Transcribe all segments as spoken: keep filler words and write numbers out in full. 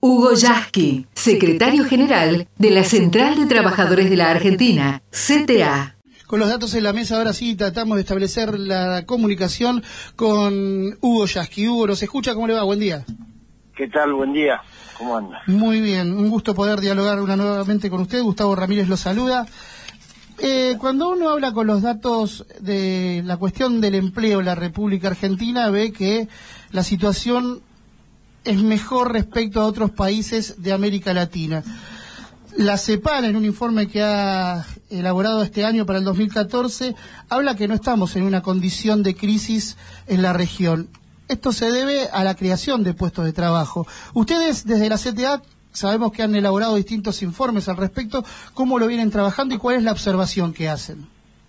Hugo Yasky, secretario general de la Central de Trabajadores de la Argentina, C T A. Con los datos en la mesa, ahora sí tratamos de establecer la comunicación con Hugo Yasky. Hugo, ¿nos escucha? ¿Cómo le va? Buen día. ¿Qué tal? Buen día. ¿Cómo anda? Muy bien, un gusto poder dialogar una nuevamente con usted. Gustavo Ramírez lo saluda. Eh, cuando uno habla con los datos de la cuestión del empleo en la República Argentina, ve que la situación es mejor respecto a otros países de América Latina. La CEPAL, en un informe que ha elaborado este año para el dos mil catorce, habla que no estamos en una condición de crisis en la región. Esto se debe a la creación de puestos de trabajo. Ustedes, desde la C T A, sabemos que han elaborado distintos informes al respecto. ¿Cómo lo vienen trabajando y cuál es la observación que hacen?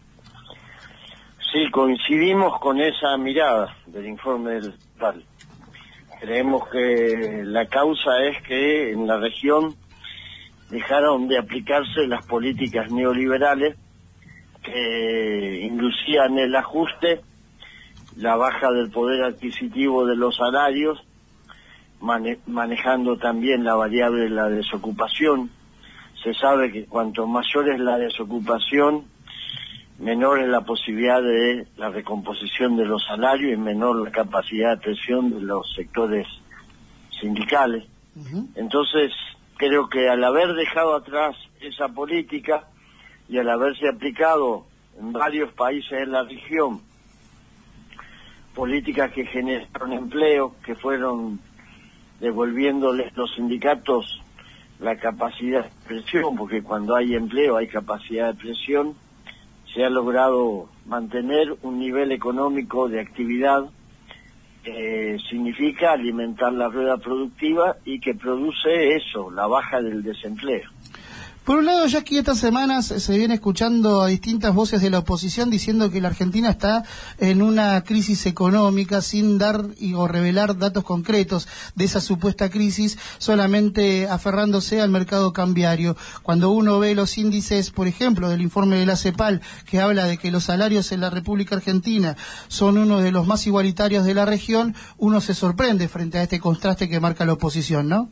Sí, coincidimos con esa mirada del informe del CEPAL. Creemos que la causa es que en la región dejaron de aplicarse las políticas neoliberales que inducían el ajuste, la baja del poder adquisitivo de los salarios, mane manejando también la variable de la desocupación. Se sabe que cuanto mayor es la desocupación, menor es la posibilidad de la recomposición de los salarios y menor la capacidad de presión de los sectores sindicales. Uh-huh. Entonces, creo que al haber dejado atrás esa política y al haberse aplicado en varios países de la región políticas que generaron empleo, que fueron devolviéndoles los sindicatos la capacidad de presión, porque cuando hay empleo hay capacidad de presión, se ha logrado mantener un nivel económico de actividad que significa alimentar la rueda productiva y que produce eso, la baja del desempleo. Por un lado, ya aquí estas semanas se viene escuchando a distintas voces de la oposición diciendo que la Argentina está en una crisis económica sin dar y o revelar datos concretos de esa supuesta crisis, solamente aferrándose al mercado cambiario. Cuando uno ve los índices, por ejemplo, del informe de la CEPAL, que habla de que los salarios en la República Argentina son uno de los más igualitarios de la región, uno se sorprende frente a este contraste que marca la oposición, ¿no?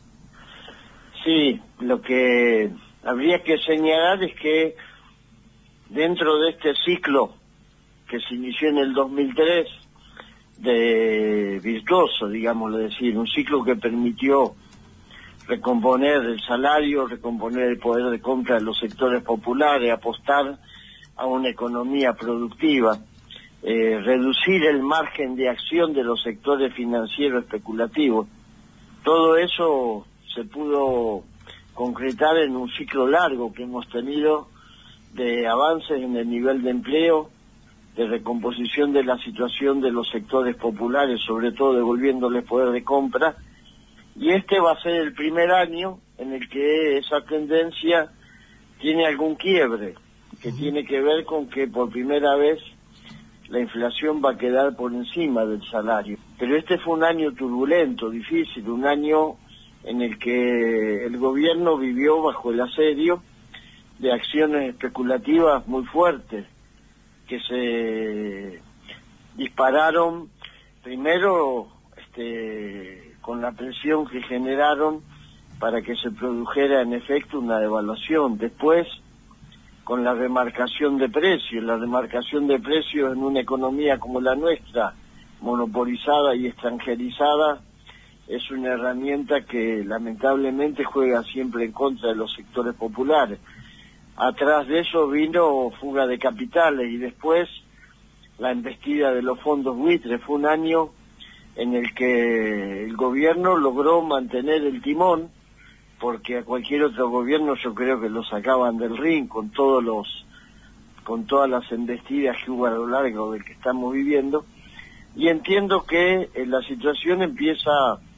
Sí, lo que habría que señalar es que dentro de este ciclo que se inició en el dos mil tres, de virtuoso, digámoslo decir, un ciclo que permitió recomponer el salario, recomponer el poder de compra de los sectores populares, apostar a una economía productiva, eh, reducir el margen de acción de los sectores financieros especulativos. Todo eso se pudo concretar en un ciclo largo que hemos tenido de avances en el nivel de empleo, de recomposición de la situación de los sectores populares, sobre todo devolviéndoles poder de compra, y este va a ser el primer año en el que esa tendencia tiene algún quiebre, que tiene que ver con que por primera vez la inflación va a quedar por encima del salario. Pero este fue un año turbulento, difícil, un año en el que el gobierno vivió bajo el asedio de acciones especulativas muy fuertes, que se dispararon primero este, con la presión que generaron para que se produjera en efecto una devaluación, después con la remarcación de precios, la remarcación de precios en una economía como la nuestra, monopolizada y extranjerizada, es una herramienta que lamentablemente juega siempre en contra de los sectores populares. Atrás de eso vino fuga de capitales y después la embestida de los fondos buitres. Fue un año en el que el gobierno logró mantener el timón, porque a cualquier otro gobierno yo creo que lo sacaban del ring con todos los, con todas las embestidas que hubo a lo largo del que estamos viviendo, y entiendo que eh, la situación empieza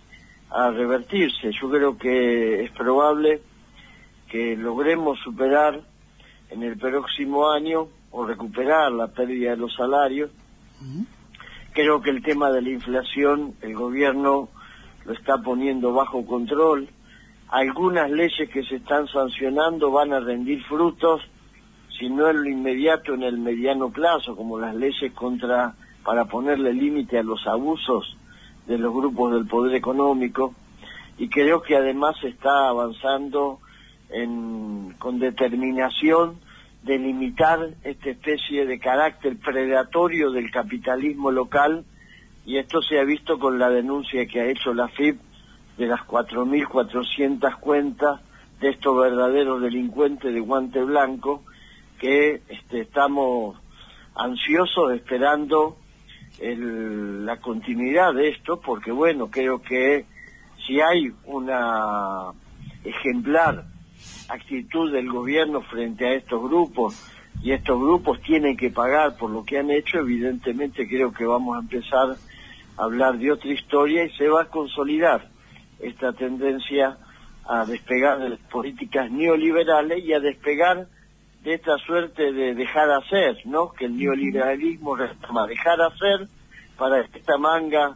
a revertirse. Yo creo que es probable que logremos superar en el próximo año o recuperar la pérdida de los salarios. Uh-huh. Creo que el tema de la inflación el gobierno lo está poniendo bajo control. Algunas leyes que se están sancionando van a rendir frutos, si no en lo inmediato, en el mediano plazo, como las leyes contra para ponerle límite a los abusos de los grupos del poder económico, y creo que además está avanzando en, con determinación de limitar esta especie de carácter predatorio del capitalismo local, y esto se ha visto con la denuncia que ha hecho la F I P de las cuatro mil cuatrocientas cuentas de estos verdaderos delincuentes de guante blanco, que este, estamos ansiosos esperando el, la continuidad de esto, porque bueno, creo que si hay una ejemplar actitud del gobierno frente a estos grupos, y estos grupos tienen que pagar por lo que han hecho, evidentemente creo que vamos a empezar a hablar de otra historia y se va a consolidar esta tendencia a despegar de las políticas neoliberales y a despegar de esta suerte de dejar hacer, ¿no? Que el neoliberalismo reclama dejar hacer para esta manga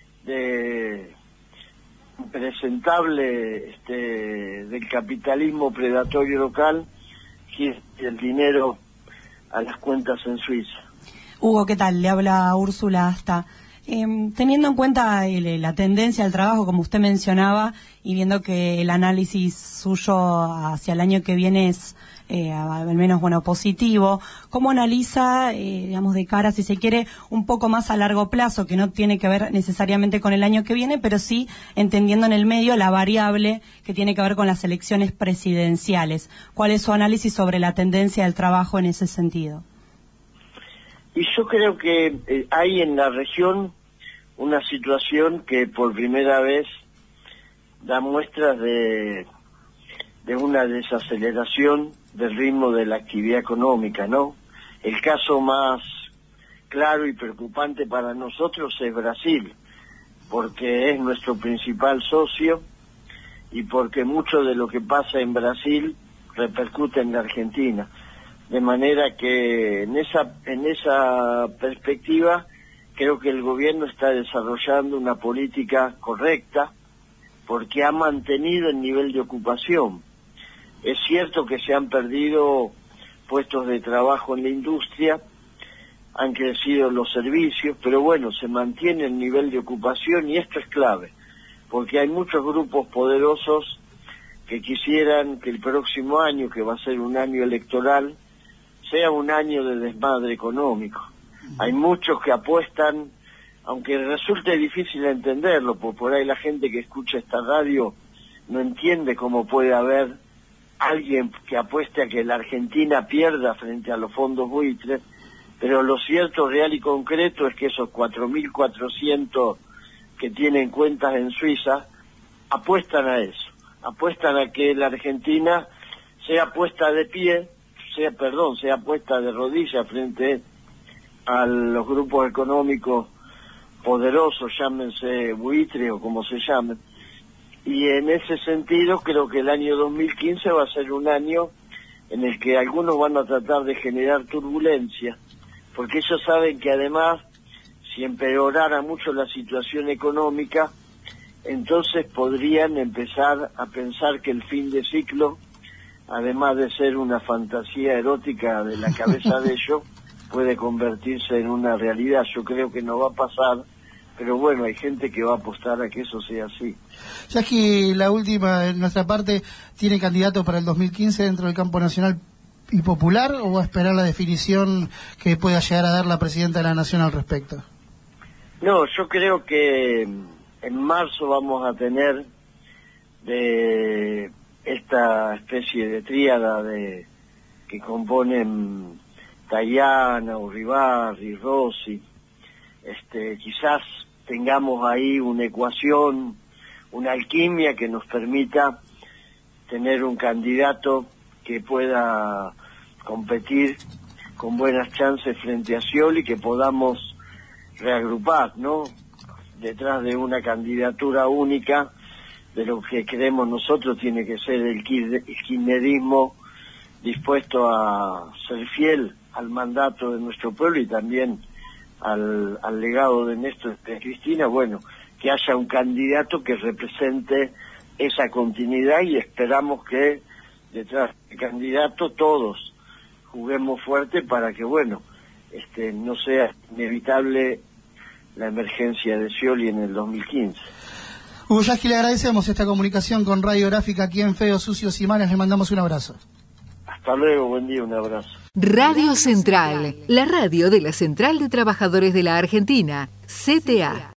de impresentable este, del capitalismo predatorio local, que es el dinero a las cuentas en Suiza. Hugo, ¿qué tal? Le habla Úrsula Asta. Eh, teniendo en cuenta el, la tendencia al trabajo, como usted mencionaba, y viendo que el análisis suyo hacia el año que viene es eh, al menos bueno positivo, ¿cómo analiza, eh, digamos, de cara, si se quiere, un poco más a largo plazo, que no tiene que ver necesariamente con el año que viene, pero sí entendiendo en el medio la variable que tiene que ver con las elecciones presidenciales? ¿Cuál es su análisis sobre la tendencia del trabajo en ese sentido? Y yo creo que eh, hay en la región una situación que por primera vez da muestras de, de una desaceleración del ritmo de la actividad económica, ¿no? El caso más claro y preocupante para nosotros es Brasil, porque es nuestro principal socio y porque mucho de lo que pasa en Brasil repercute en la Argentina. De manera que en esa en esa perspectiva creo que el gobierno está desarrollando una política correcta porque ha mantenido el nivel de ocupación. Es cierto que se han perdido puestos de trabajo en la industria, han crecido los servicios, pero bueno, se mantiene el nivel de ocupación y esto es clave, porque hay muchos grupos poderosos que quisieran que el próximo año, que va a ser un año electoral, sea un año de desmadre económico. Hay muchos que apuestan, aunque resulte difícil entenderlo, porque por ahí la gente que escucha esta radio no entiende cómo puede haber alguien que apueste a que la Argentina pierda frente a los fondos buitres, pero lo cierto, real y concreto es que esos cuatro mil cuatrocientos que tienen cuentas en Suiza apuestan a eso, apuestan a que la Argentina sea puesta de pie, sea, perdón, sea puesta de rodillas frente a los grupos económicos poderosos, llámense buitres o como se llamen. Y en ese sentido creo que el año dos mil quince va a ser un año en el que algunos van a tratar de generar turbulencia, porque ellos saben que además, si empeorara mucho la situación económica, entonces podrían empezar a pensar que el fin de ciclo, además de ser una fantasía erótica de la cabeza de ellos, puede convertirse en una realidad. Yo creo que no va a pasar, pero bueno, hay gente que va a apostar a que eso sea así. Ya que la última, en nuestra parte, ¿tiene candidato para el dos mil quince dentro del campo nacional y popular, o va a esperar la definición que pueda llegar a dar la presidenta de la Nación al respecto? No, yo creo que en marzo vamos a tener de esta especie de tríada de que componen Tayana, Uribarri, Rossi. Este, quizás tengamos ahí una ecuación, una alquimia que nos permita tener un candidato que pueda competir con buenas chances frente a Scioli, que podamos reagrupar, ¿no? Detrás de una candidatura única, de lo que creemos nosotros tiene que ser el kirchnerismo dispuesto a ser fiel al mandato de nuestro pueblo y también al, al legado de Néstor de Cristina. Bueno, que haya un candidato que represente esa continuidad, y esperamos que detrás del candidato todos juguemos fuerte para que, bueno, este no sea inevitable la emergencia de Scioli en el dos mil quince. Hugo Yasky, le agradecemos esta comunicación con Radiográfica aquí en Feos, Sucios y Malas. Le mandamos un abrazo. Hasta luego, buen día, un abrazo. Radio Central, la radio de la Central de Trabajadores de la Argentina, C T A.